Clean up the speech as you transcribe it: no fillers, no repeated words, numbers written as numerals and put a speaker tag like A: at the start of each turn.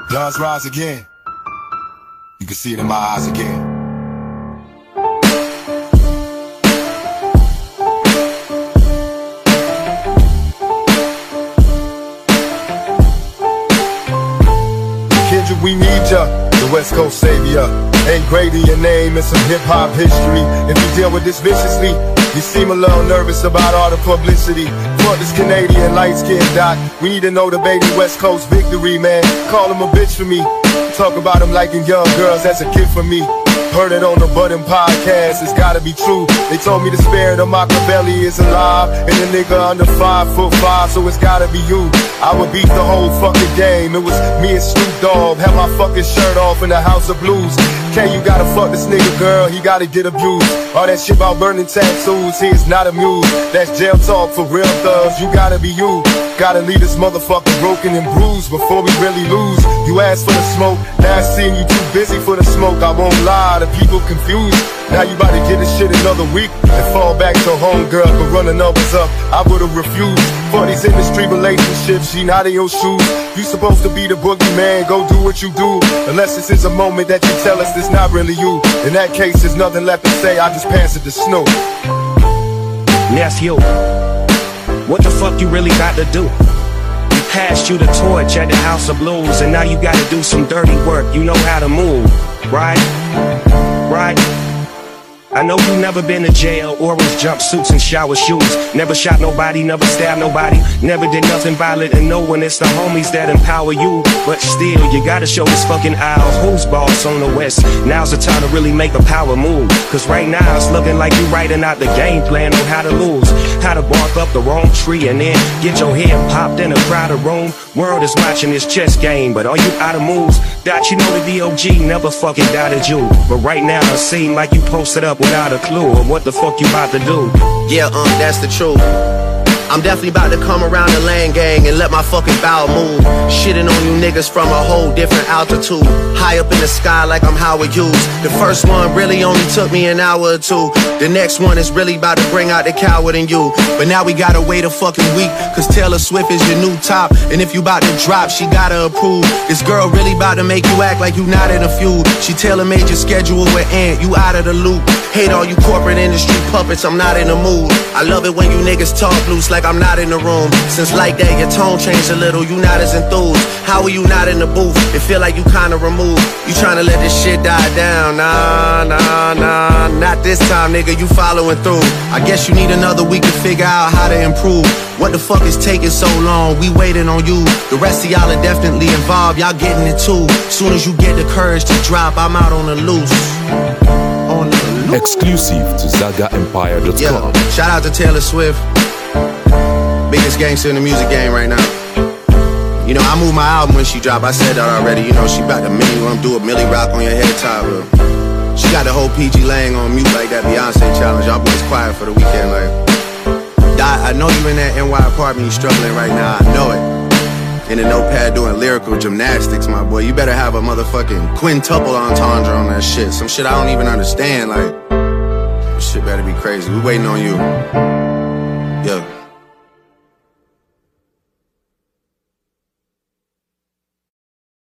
A: Bloods rise again. You can see it in my eyes again. Kendrick, we need ya, the West Coast savior. Ain't greater your name and some hip-hop history. If you deal with this viciously, you seem a little nervous about all the publicity. Fuck this Canadian light-skinned doc. We need to know the baby West Coast victory, man. Call him a bitch for me. Talk about him liking young girls as a kid for me. Heard it on the Buddin' podcast, it's gotta be true. They told me the spirit of Machiavelli is alive, and the nigga under 5'5", so it's gotta be you. I would beat the whole fucking game. It was me and Snoop Dogg, had my fucking shirt off in the House of Blues. K, you gotta fuck this nigga, girl, he gotta get abused. All that shit about burning tattoos, he is not amused. That's jail talk for real thugs, you gotta be you. Gotta leave this motherfucker broken and bruised before we really lose. You asked for the smoke, now I seen you too busy for the smoke. I won't lie, the people confused. Now you about to get this shit another week and fall back to homegirl for running numbers up. I would've refused. For these industry relationships, she not in your shoes. You supposed to be the boogeyman, go do what you do. Unless this is a moment that you tell us it's not really you. In that case, there's nothing left to say, I just pass it to Snoop.
B: Nephew, what the fuck you really got to do? We passed you the torch at the House of Blues, and now you gotta do some dirty work. You know how to move, right? Right? I know you never been to jail, orange jumpsuits and shower shoes. Never shot nobody, never stabbed nobody, never did nothing violent and no one. It's the homies that empower you. But still, you gotta show this fucking aisle who's boss on the West. Now's the time to really make a power move, cause right now it's looking like you writing out the game plan on how to lose. How to bark up the wrong tree and then get your head popped in a crowded room. World is watching this chess game, but are you out of moves? Dot, you know the DOG never fucking doubted you. But right now it seems like you posted up without a clue of what the fuck you about to do.
C: Yeah, that's the truth. I'm definitely about to come around the land gang and let my fucking bow move. Shitting on you niggas from a whole different altitude. High up in the sky like I'm Howard Hughes. The first one really only took me an hour or two. The next one is really about to bring out the coward in you. But now we gotta wait a fucking week, cause Taylor Swift is your new top. And if you about to drop, she gotta approve. This girl really about to make you act like you not in a feud. She tailor-made your schedule with Ant, you out of the loop. Hate all you corporate industry puppets, I'm not in the mood. I love it when you niggas talk loose like I'm not in the room. Since like that, your tone changed a little, you not as enthused. How are you not in the booth? It feel like you kinda removed. You tryna let this shit die down. Nah, not this time, nigga, you following through. I guess you need another week to figure out how to improve. What the fuck is taking so long? We waiting on you. The rest of y'all are definitely involved, y'all getting it too. Soon as you get the courage to drop, I'm out on the loose.
D: Exclusive to ZagaEmpire.com.
C: Yeah, shout out to Taylor Swift, biggest gangster in the music game right now. You know, I moved my album when she dropped, I said that already. You know, she about to do a Millie Rock on your head top, bro. She got the whole PG Lang on mute like that Beyonce challenge. Y'all boys quiet for the weekend, like. I know you in that NY apartment, you struggling right now, I know it. In a notepad doing lyrical gymnastics, my boy. You better have a motherfucking quintuple entendre on that shit. Some shit I don't even understand, like. This shit better be crazy, we waiting on you.